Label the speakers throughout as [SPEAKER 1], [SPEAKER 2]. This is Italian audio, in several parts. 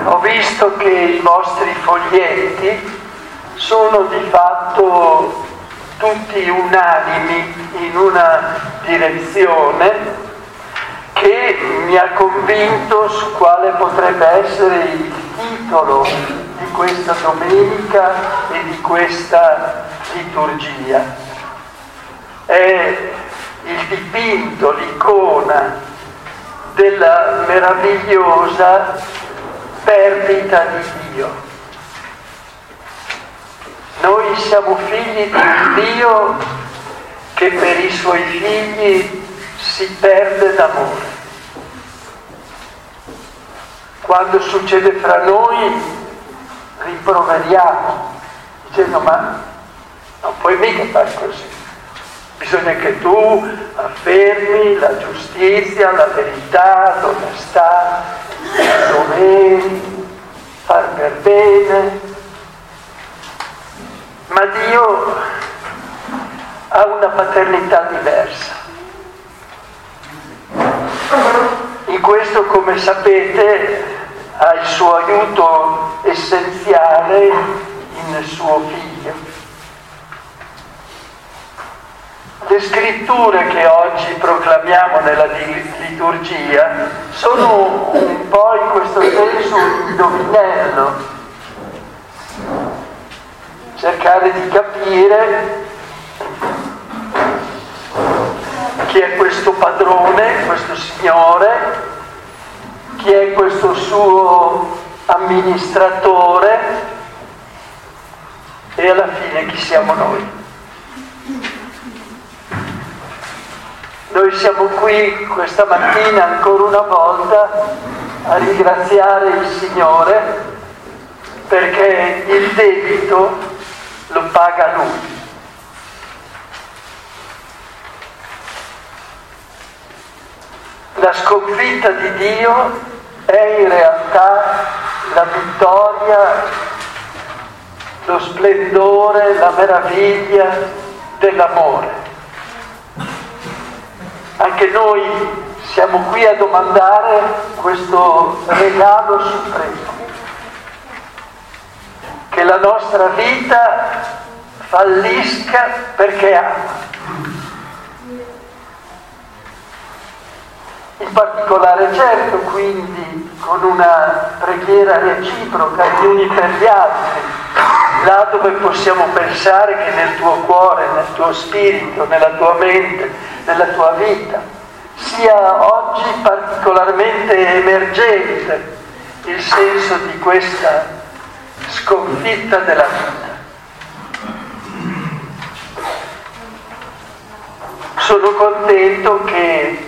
[SPEAKER 1] Ho visto che i vostri foglietti sono di fatto tutti unanimi in una direzione che mi ha convinto su quale potrebbe essere il titolo di questa domenica e di questa liturgia. È il dipinto, l'icona della meravigliosa perdita di Dio. Noi siamo figli di un Dio che per i suoi figli si perde d'amore. Quando succede fra noi rimproveriamo dicendo ma non puoi mica fare così, bisogna che tu affermi la giustizia, la verità, l'onestà, i doveri, far per bene. Ma Dio ha una paternità diversa. In questo, come sapete, ha il suo aiuto essenziale in suo figlio. Le scritture che oggi proclamiamo nella liturgia sono un po' in questo senso un indovinello. Cercare di capire chi è questo padrone, questo Signore, chi è questo suo amministratore e alla fine chi siamo noi. Noi siamo qui questa mattina ancora una volta a ringraziare il Signore perché il debito lo paga Lui. La sconfitta di Dio è in realtà la vittoria, lo splendore, la meraviglia dell'amore. Anche noi siamo qui a domandare questo regalo supremo, che la nostra vita fallisca perché ama. In particolare certo, quindi, con una preghiera reciproca gli uni per gli altri, là dove possiamo pensare che nel tuo cuore, nel tuo spirito, nella tua mente, nella tua vita, sia oggi particolarmente emergente il senso di questa sconfitta della vita. Sono contento che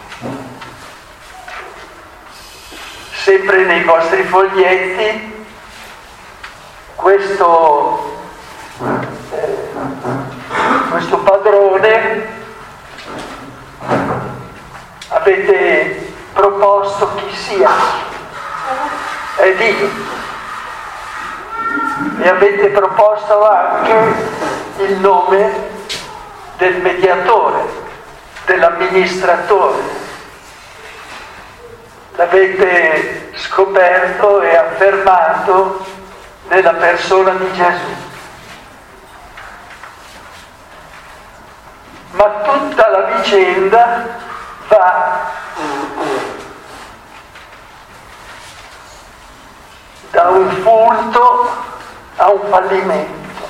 [SPEAKER 1] sempre nei vostri foglietti questo padrone avete proposto chi sia, è Dio, e avete proposto anche il nome del mediatore, dell'amministratore. L'avete scoperto e affermato nella persona di Gesù. Ma tutta la vicenda va da un furto a un fallimento.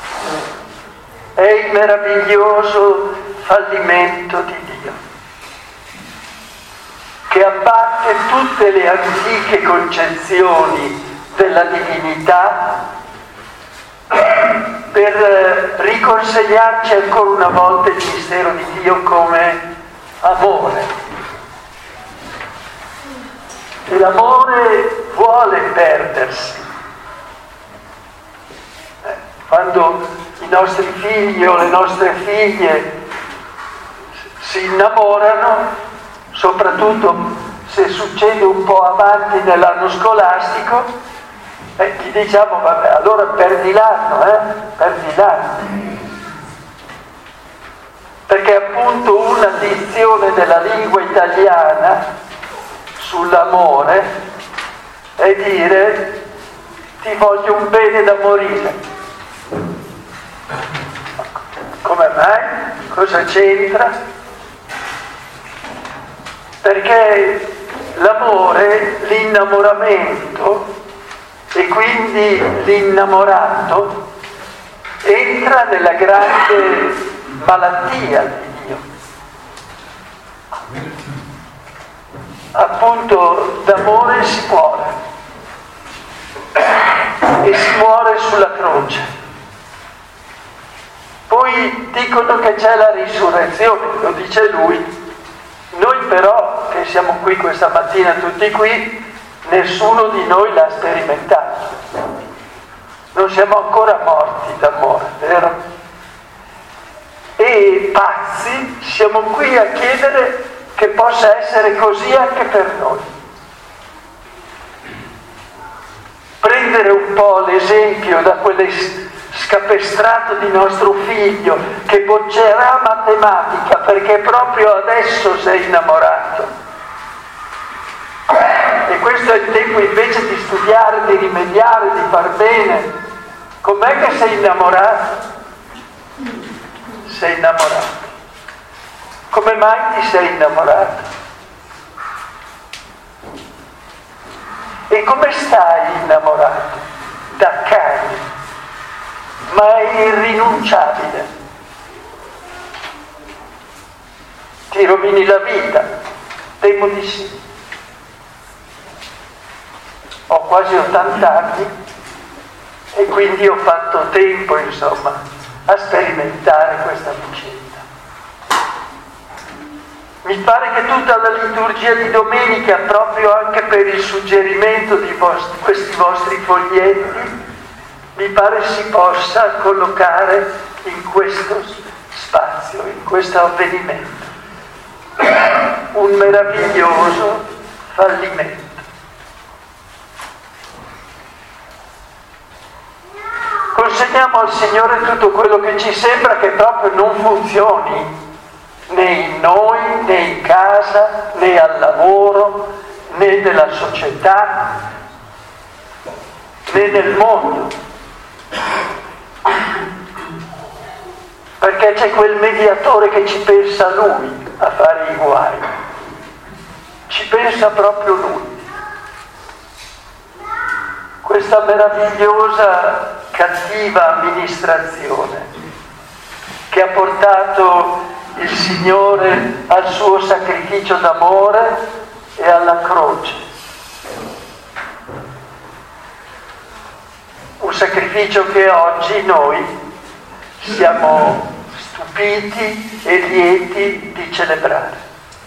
[SPEAKER 1] È il meraviglioso fallimento di Dio, che abbatte tutte le antiche concezioni della divinità per riconsegnarci ancora una volta il mistero di Dio come amore. E l'amore vuole perdersi. Quando i nostri figli o le nostre figlie si innamorano, soprattutto se succede un po' avanti nell'anno scolastico, gli diciamo vabbè, allora perdi l'anno, perdi l'anno. Perché appunto una dizione della lingua italiana sull'amore è dire ti voglio un bene da morire. Come mai? Cosa c'entra? Perché l'amore, l'innamoramento e quindi l'innamorato entra nella grande malattia di Dio. Appunto, d'amore si muore e si muore sulla croce. Poi dicono che c'è la risurrezione, lo dice lui. Noi però, che siamo qui questa mattina tutti qui, nessuno di noi l'ha sperimentato. Non siamo ancora morti d'amore, vero? E pazzi siamo qui a chiedere che possa essere così anche per noi. Prendere un po' l'esempio da quell'scapestrato di nostro figlio che boccerà matematica perché proprio adesso sei innamorato. E questo è il tempo invece di studiare, di rimediare, di far bene. Com'è che sei innamorato? Sei innamorato. Come mai ti sei innamorato? E come stai innamorato? Da cane, ma è irrinunciabile. Ti rovini la vita? Temo di sì. Ho quasi 80 anni e quindi ho fatto tempo, insomma, a sperimentare questa vicenda. Mi pare che tutta la liturgia di domenica, proprio anche per il suggerimento di questi vostri foglietti, mi pare si possa collocare in questo spazio, in questo avvenimento. Un meraviglioso fallimento. Consegniamo al Signore tutto quello che ci sembra che proprio non funzioni, né in noi, né in casa, né al lavoro, né nella società, né nel mondo. Perché c'è quel mediatore che ci pensa lui a fare i guai. Ci pensa proprio lui. Questa meravigliosa cattiva amministrazione che ha portato il Signore al suo sacrificio d'amore e alla croce. Un sacrificio che oggi noi siamo stupiti e lieti di celebrare.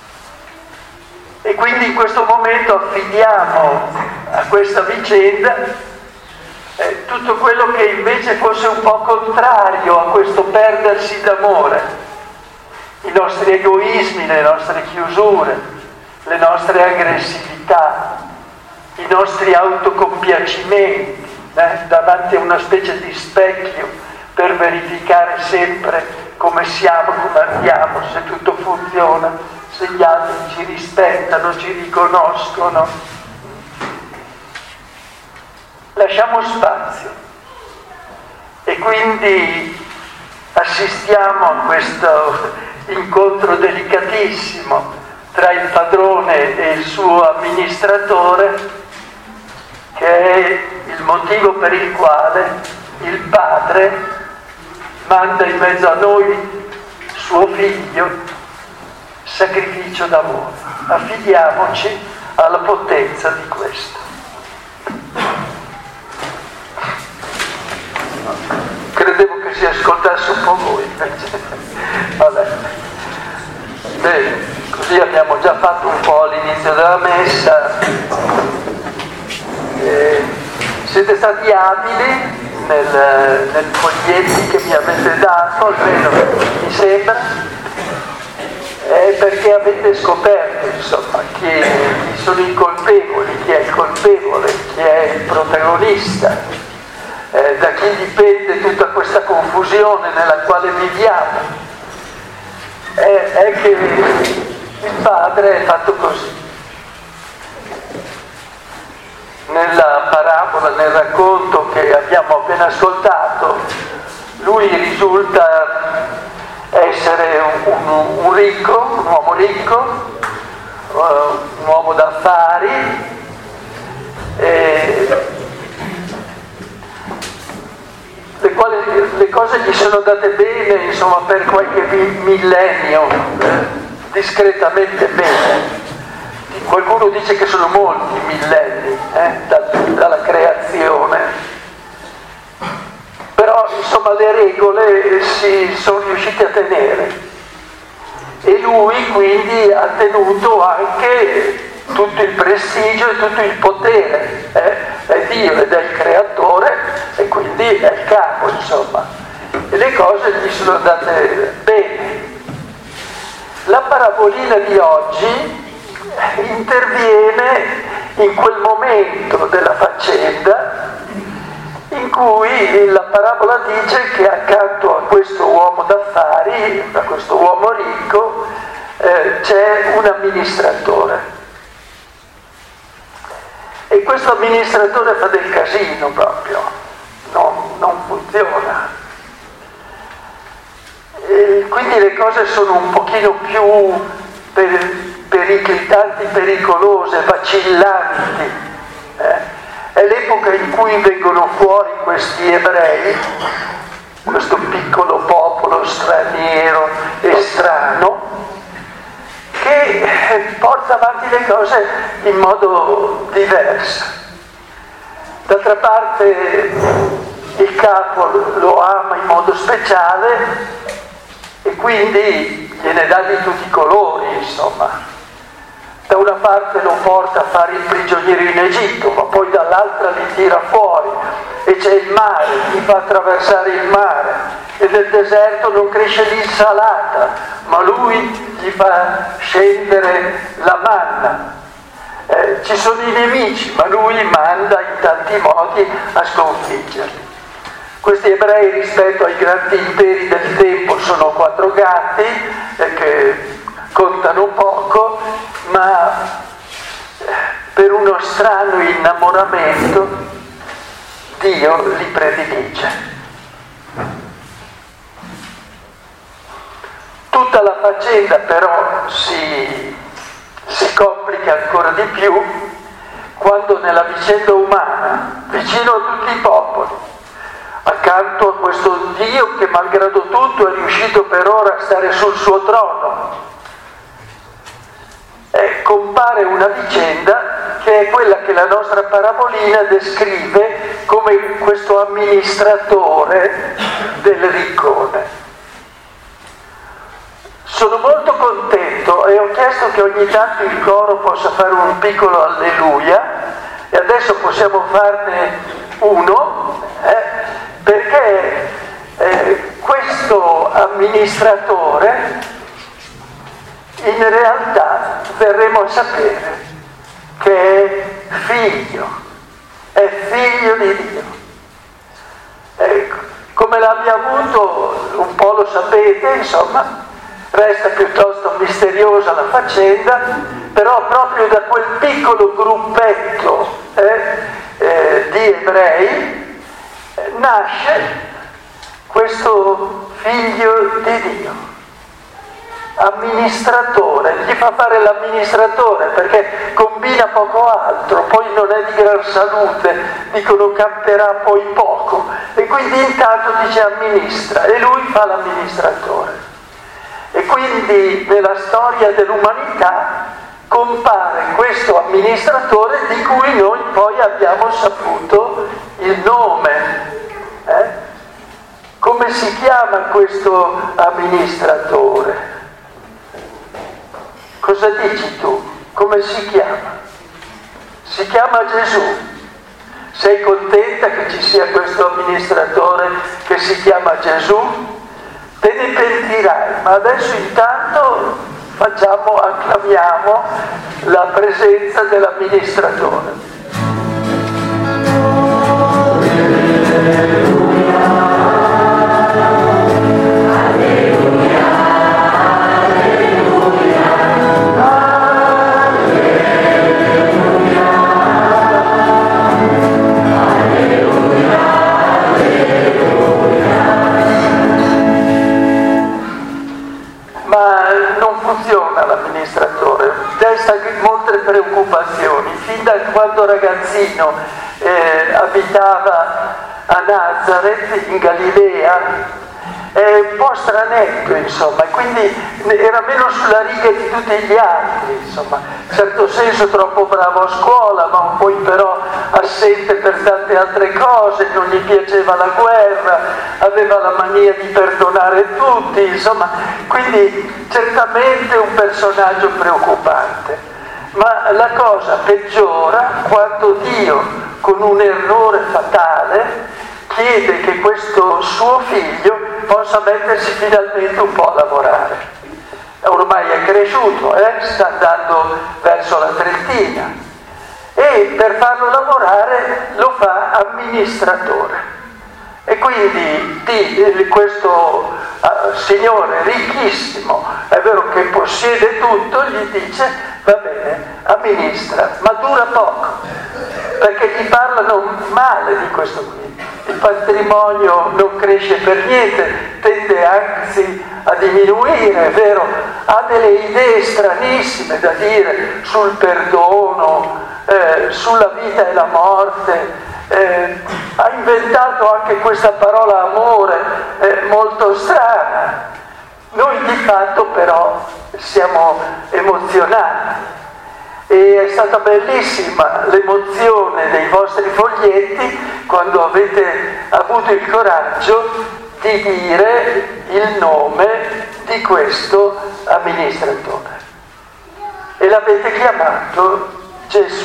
[SPEAKER 1] E quindi in questo momento affidiamo a questa vicenda tutto quello che invece fosse un po' contrario a questo perdersi d'amore, i nostri egoismi, le nostre chiusure, le nostre aggressività, i nostri autocompiacimenti davanti a una specie di specchio per verificare sempre come siamo, come andiamo, se tutto funziona, se gli altri ci rispettano, ci riconoscono. Lasciamo spazio e quindi assistiamo a questo incontro delicatissimo tra il padrone e il suo amministratore, che è il motivo per il quale il padre manda in mezzo a noi suo figlio, sacrificio d'amore. Affidiamoci alla potenza di questo. Credevo che si ascoltasse un po' voi invece. Vabbè. Bene, così abbiamo già fatto un po' all'inizio della messa. Siete stati abili nel foglietti che mi avete dato, almeno mi sembra, perché avete scoperto, insomma, chi sono i colpevoli, chi è il colpevole, chi è il protagonista. Da chi dipende tutta questa confusione nella quale viviamo, è che il padre è fatto così. Nella parabola, nel racconto che abbiamo appena ascoltato, lui risulta essere un ricco, un uomo ricco, un uomo d'affari, le cose gli sono andate bene, insomma, per qualche millennio, discretamente bene. Qualcuno dice che sono molti millenni dalla creazione, però insomma le regole si sono riusciti a tenere, e lui quindi ha tenuto anche tutto il prestigio e tutto il potere, è Dio ed è il creatore e quindi è il capo, insomma, e le cose gli sono andate bene. La parabolina di oggi interviene in quel momento della faccenda in cui la parabola dice che accanto a questo uomo d'affari, a questo uomo ricco, c'è un amministratore. E questo amministratore fa del casino proprio, non funziona. E quindi le cose sono un pochino più periclitanti, pericolose, vacillanti. È l'epoca in cui vengono fuori questi ebrei, questo piccolo popolo straniero e strano, che porta avanti le cose in modo diverso. D'altra parte il capo lo ama in modo speciale e quindi gliene dà di tutti i colori, insomma. Da una parte lo porta a fare il prigioniero in Egitto, ma poi dall'altra li tira fuori, e c'è il mare, gli fa attraversare il mare, e nel deserto non cresce l'insalata, ma lui gli fa scendere la manna. Ci sono i nemici, ma lui manda in tanti modi a sconfiggerli. Questi ebrei rispetto ai grandi imperi del tempo sono 4 gatti che contano poco, ma per uno strano innamoramento Dio li predilige. Tutta la faccenda però si complica ancora di più quando nella vicenda umana, vicino a tutti i popoli, accanto a questo Dio che malgrado tutto è riuscito per ora a stare sul suo trono, compare una vicenda che è quella che la nostra parabolina descrive come questo amministratore del riccone. Sono molto contento e ho chiesto che ogni tanto il coro possa fare un piccolo alleluia, e adesso possiamo farne uno, perché questo amministratore in realtà verremo a sapere che è figlio di Dio. Come l'abbia avuto un po' lo sapete, insomma, resta piuttosto misteriosa la faccenda, però proprio da quel piccolo gruppetto di ebrei nasce questo figlio di Dio. Amministratore, gli fa fare l'amministratore perché combina poco altro, poi non è di gran salute, dicono camperà poi poco, e quindi intanto dice amministra, e lui fa l'amministratore. E quindi nella storia dell'umanità compare questo amministratore di cui noi poi abbiamo saputo il nome. Come si chiama questo amministratore? Cosa dici tu? Come si chiama? Si chiama Gesù. Sei contenta che ci sia questo amministratore che si chiama Gesù? Te ne pentirai, ma adesso intanto acclamiamo la presenza dell'amministratore. da quando ragazzino abitava a Nazareth, in Galilea, è un po' stranetto, insomma, quindi era meno sulla riga di tutti gli altri, insomma, in certo senso troppo bravo a scuola, ma un po' però assente per tante altre cose, non gli piaceva la guerra, aveva la mania di perdonare tutti, insomma, quindi certamente un personaggio preoccupante. Ma la cosa peggiora quando Dio, con un errore fatale, chiede che questo suo figlio possa mettersi finalmente un po' a lavorare. Ormai è cresciuto, sta andando verso la trentina, e per farlo lavorare lo fa amministratore. E quindi questo signore ricchissimo, è vero che possiede tutto, gli dice: va bene, amministra, ma dura poco, perché gli parlano male di questo qui. Il patrimonio non cresce per niente, tende anzi a diminuire, è vero, ha delle idee stranissime da dire sul perdono, sulla vita e la morte, ha inventato anche questa parola amore molto strana. Noi di fatto però siamo emozionati. E è stata bellissima l'emozione dei vostri foglietti quando avete avuto il coraggio di dire il nome di questo amministratore. E l'avete chiamato Gesù.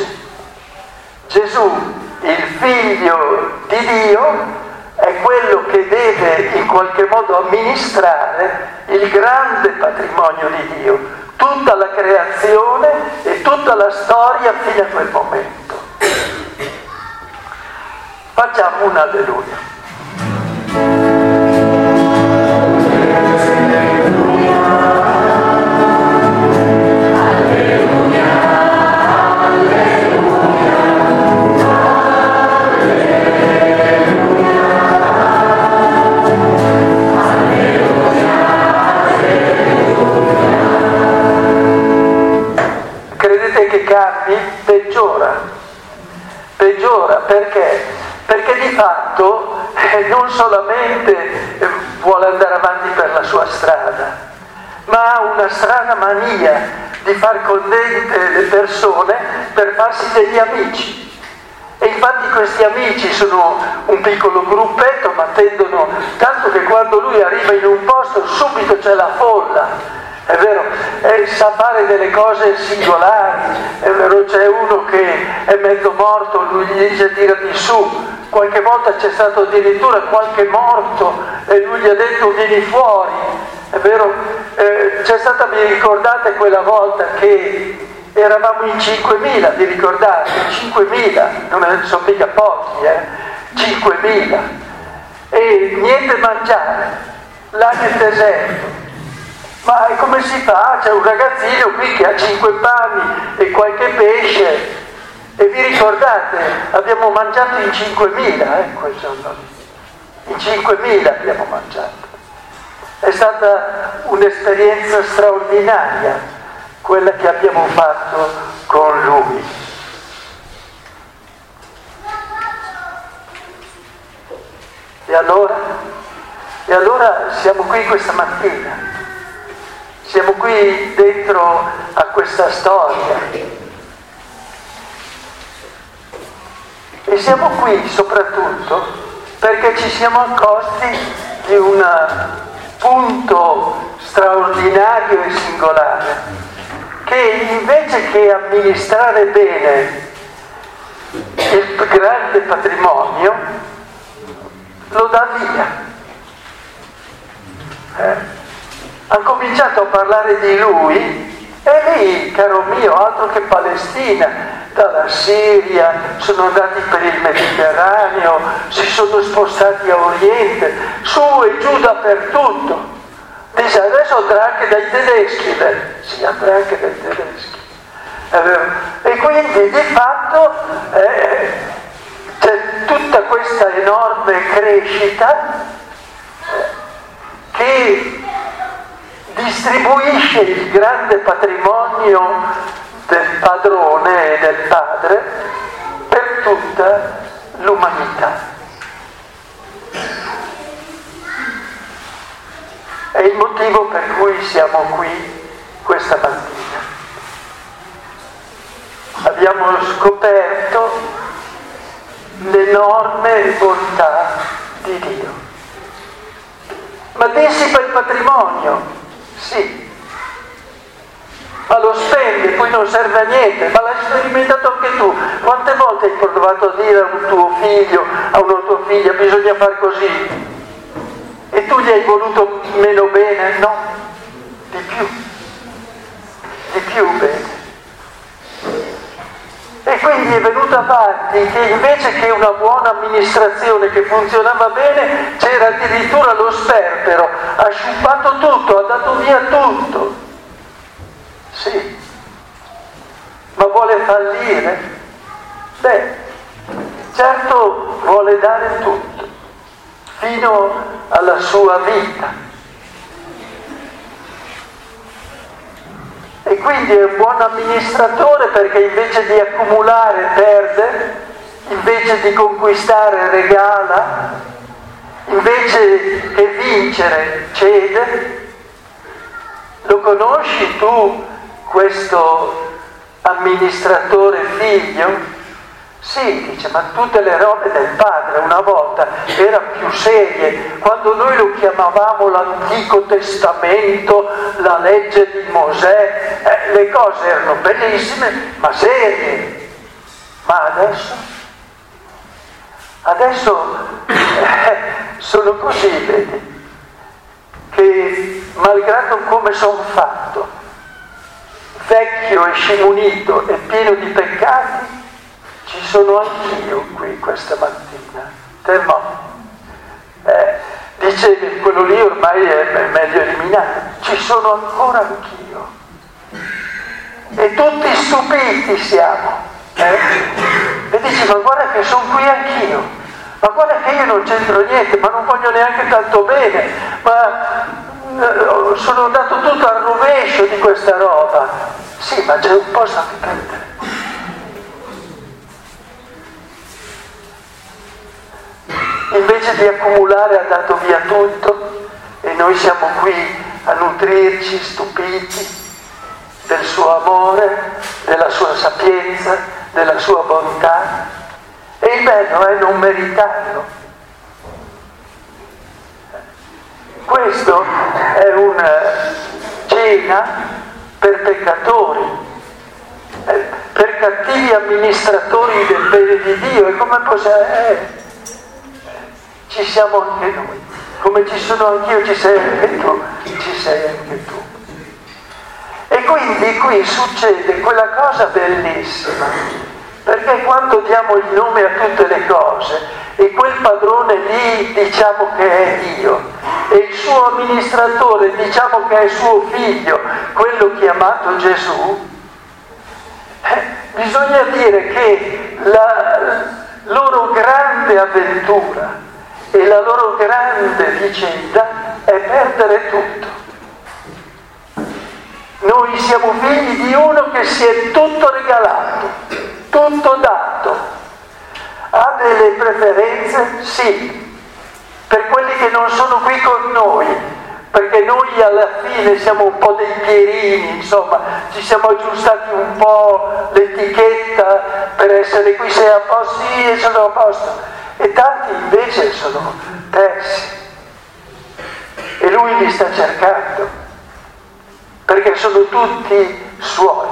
[SPEAKER 1] Gesù, il figlio di Dio, è quello che deve in qualche modo amministrare il grande patrimonio di Dio, tutta la creazione e tutta la storia fino a quel momento. Facciamo un alleluia. Che cambi? Peggiora perché? Perché di fatto non solamente vuole andare avanti per la sua strada, ma ha una strana mania di far contente le persone per farsi degli amici. E infatti questi amici sono un piccolo gruppetto, ma tendono, tanto che quando lui arriva in un posto subito c'è la folla. È vero, sa fare delle cose singolari, è vero, c'è uno che è mezzo morto, lui gli dice: tirati su. Qualche volta c'è stato addirittura qualche morto e lui gli ha detto: vieni fuori. È vero, c'è stata, vi ricordate quella volta che eravamo in 5.000, vi ricordate? 5.000, non sono mica pochi, 5.000, e niente mangiare, là nel deserto. Ma come si fa? C'è un ragazzino qui che ha 5 panni e qualche pesce, e vi ricordate? Abbiamo mangiato in 5.000, quel giorno lì. In 5.000 abbiamo mangiato. È stata un'esperienza straordinaria quella che abbiamo fatto con lui. E allora siamo qui questa mattina. Siamo qui dentro a questa storia e siamo qui soprattutto perché ci siamo accorti di un punto straordinario e singolare, che invece che amministrare bene il grande patrimonio lo dà via. Ha cominciato a parlare di lui e lì, caro mio, altro che Palestina, dalla Siria sono andati per il Mediterraneo, si sono spostati a Oriente, su e giù dappertutto. Dice: adesso andrà anche dai tedeschi. Sì, andrà anche dai tedeschi. E quindi di fatto c'è tutta questa enorme crescita che distribuisce il grande patrimonio del padrone e del padre tutta l'umanità. È il motivo per cui siamo qui questa mattina. Abbiamo scoperto l'enorme bontà di Dio. Ma dissipa il patrimonio, sì, ma lo spende, poi non serve a niente, ma l'hai sperimentato anche tu. Quante volte hai provato a dire a un tuo figlio, a una tua figlia, bisogna fare così? E tu gli hai voluto meno bene? No, di più bene. E quindi è venuto avanti che invece che una buona amministrazione che funzionava bene, c'era addirittura lo sperpero, ha sciupato tutto, ha dato via tutto. Sì, ma vuole fallire? Beh, certo vuole dare tutto, fino alla sua vita. E quindi è un buon amministratore perché invece di accumulare perde, invece di conquistare regala, invece che vincere cede. Lo conosci tu questo amministratore figlio? Sì, dice, ma tutte le robe del padre una volta erano più serie. Quando noi lo chiamavamo l'Antico Testamento, la legge di Mosè, le cose erano bellissime, ma serie. Ma adesso sono così, vedi, che malgrado come sono fatto, vecchio e scimunito e pieno di peccati, ci sono anch'io qui questa mattina. Te no. Dice che quello lì ormai è meglio eliminato. Ci sono ancora anch'io. E tutti stupiti siamo. E dici, ma guarda che sono qui anch'io. Ma guarda che io non c'entro niente, ma non voglio neanche tanto bene. Ma sono andato tutto al rovescio di questa roba. Sì, ma c'è un po' sappi prendere. Invece di accumulare ha dato via tutto e noi siamo qui a nutrirci stupiti del suo amore, della sua sapienza, della sua bontà. E il bello è non meritarlo. Questo è una cena per peccatori, per cattivi amministratori del bene di Dio. E come possiamo... ci siamo anche noi, come ci sono anch'io, ci sei anche tu, ci sei anche tu. E quindi qui succede quella cosa bellissima, perché quando diamo il nome a tutte le cose e quel padrone lì diciamo che è Dio e il suo amministratore diciamo che è suo figlio, quello chiamato Gesù, bisogna dire che la loro grande avventura e la loro grande vicenda è perdere tutto. Noi siamo figli di uno che si è tutto regalato, tutto dato. Ha delle preferenze? Sì, per quelli che non sono qui con noi, perché noi alla fine siamo un po' dei pierini, insomma, ci siamo aggiustati un po' l'etichetta per essere qui, sei a posto, sì, sono a posto. E tanti invece sono persi e lui li sta cercando perché sono tutti suoi.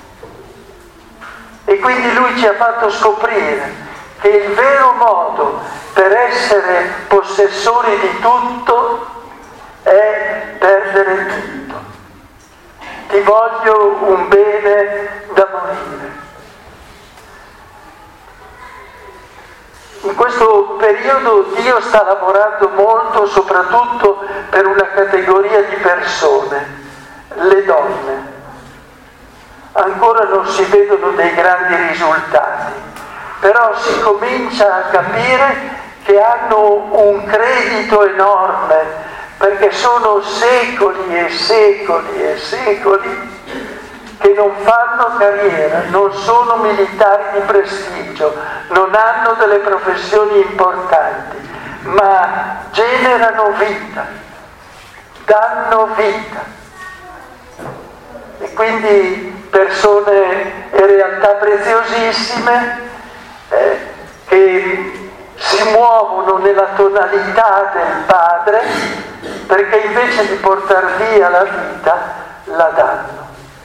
[SPEAKER 1] E quindi lui ci ha fatto scoprire che il vero modo per essere possessori di tutto è perdere tutto. Ti voglio un bene da morire. In questo periodo Dio sta lavorando molto soprattutto per una categoria di persone, le donne. Ancora non si vedono dei grandi risultati, però si comincia a capire che hanno un credito enorme, perché sono secoli e secoli e secoli che non fanno carriera, non sono militari di prestigio, non hanno delle professioni importanti, ma generano vita, danno vita. E quindi persone e realtà preziosissime che si muovono nella tonalità del Padre, perché invece di portar via la vita la danno.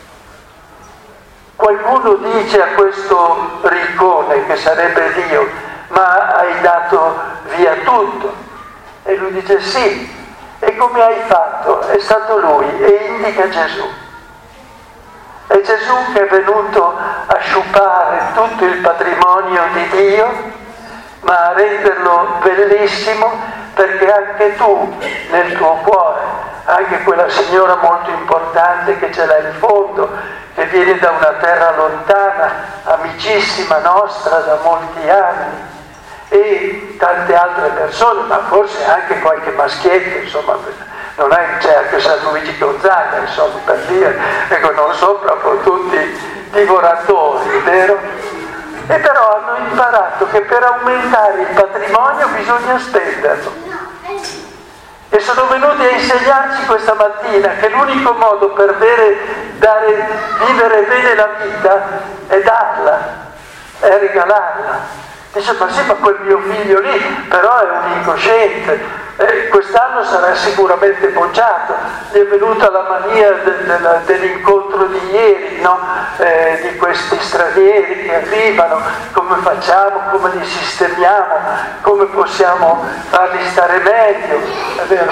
[SPEAKER 1] Qualcuno dice a questo riccone, che sarebbe Dio: ma hai dato via tutto? E lui dice: sì. E come hai fatto? È stato lui, e indica Gesù. È Gesù che è venuto a sciupare tutto il patrimonio di Dio, ma a renderlo bellissimo, perché anche tu nel tuo cuore, anche quella signora molto importante che ce l'ha in fondo, che viene da una terra lontana, amicissima nostra da molti anni, e tante altre persone, ma forse anche qualche maschietto, insomma, non è che c'è anche San Luigi Gonzaga, insomma, per dire, ecco, non sono proprio tutti divoratori, vero? E però hanno imparato che per aumentare il patrimonio bisogna spenderlo. E sono venuti a insegnarci questa mattina che l'unico modo per vivere bene la vita è darla, è regalarla. Dice: ma sì, ma quel mio figlio lì però è un incosciente, quest'anno sarà sicuramente bocciato, gli è venuta la mania dell'incontro di ieri, no? Di questi stranieri che arrivano, come facciamo, come li sistemiamo, come possiamo farli stare meglio, è vero?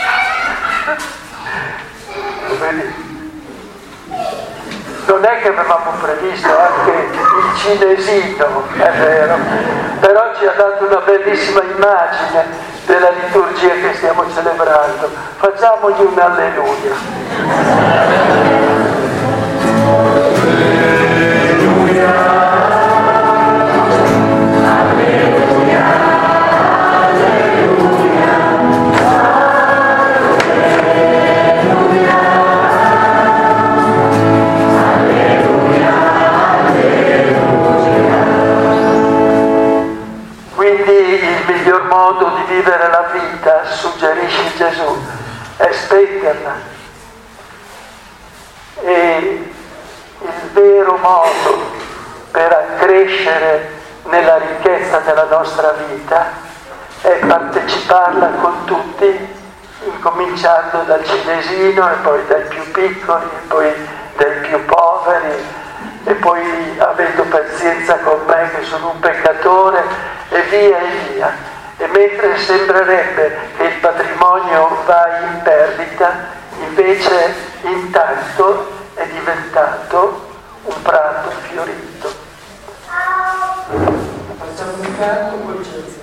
[SPEAKER 1] Vedi? Non è che avevamo previsto anche il cinesino, è vero, però ci ha dato una bellissima immagine della liturgia che stiamo celebrando. Facciamogli un alleluia. Alleluia. Modo di vivere la vita, suggerisce Gesù, è spenderla. E il vero modo per accrescere nella ricchezza della nostra vita è parteciparla con tutti, incominciando dal cinesino e poi dai più piccoli e poi dai più poveri, e poi avendo pazienza con me che sono un peccatore, e via e via. E mentre sembrerebbe che il patrimonio va in perdita, invece intanto è diventato un prato fiorito.
[SPEAKER 2] Facciamo un canto, poi ci